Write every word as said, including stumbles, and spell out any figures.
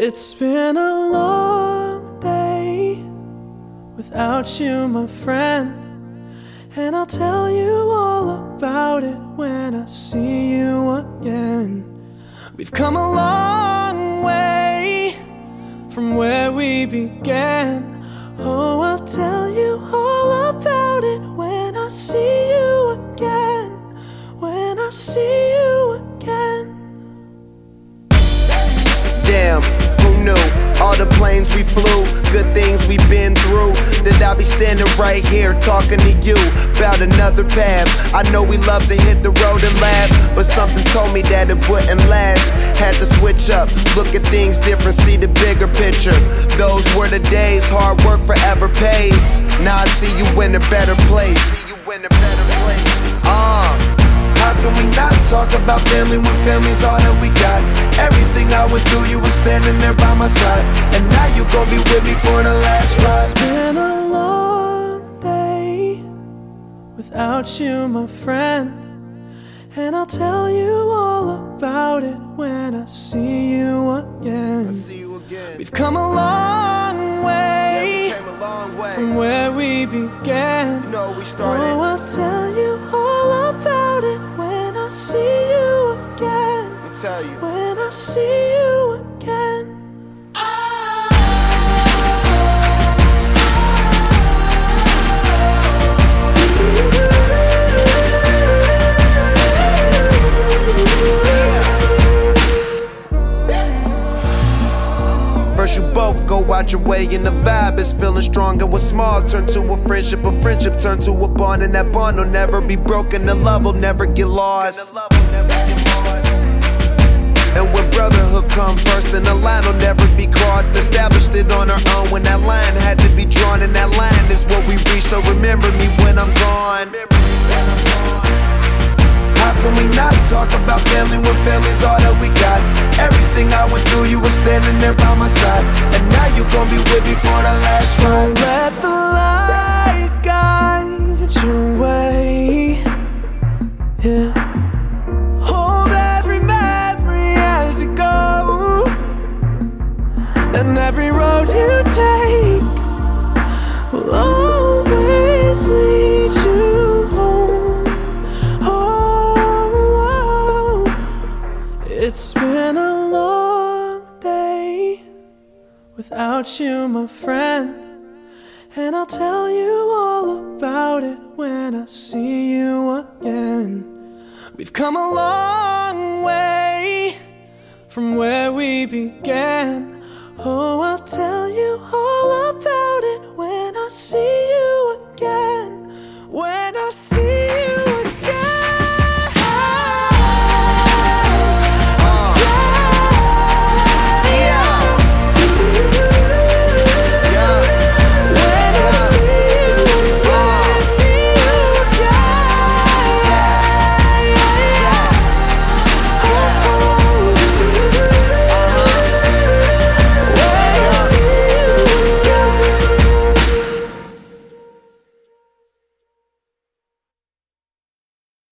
It's been a long day without you, my friend, and I'll tell you all about it when I see you again. We've come a long way from where we began. Oh, I'll tell you all about it when I see you again. When I see you again. Damn, who knew? All the planes we flew, good things we've been through, that I'll be standing right here talking to you about another path. I know we love to hit the road and laugh, but something told me that it wouldn't last. Had to switch up, look at things different, see the bigger picture. Those were the days, hard work forever pays. Now I see you in a better place. See you in a better place. Uh, how can we not talk about family when family's all that we got? Everything I went through, you were standing there by my side, and now you gon' be with me for the last ride. It's been a long day without you, my friend, and I'll tell you all about it when I see you again. I see you again. We've come a long way, yeah, we came a long way from where we began. You know we started. Oh, I'll tell you all about it when I see you again. Let me tell you. When I see you again. First you both go out your way and the vibe is feeling strong, and what's small turn to a friendship, a friendship turn to a bond, and that bond will never be broken, the love will never get lost. And when brotherhood come first, then the line will never be crossed. Established it on our own when that line had to be drawn, and that line is what we reach, so remember me when I'm gone. How can we not talk about family when family's all that we got? Everything I went through, you were standing there by my side, and now you gon' be with me for the last ride. So let the light guide your way, yeah. Hold every memory as you go, and every road you take will always lead you home. Oh, it's been a long day without you, my friend, and I'll tell you all about it when I see you again. We've come a long way from where we began. Oh,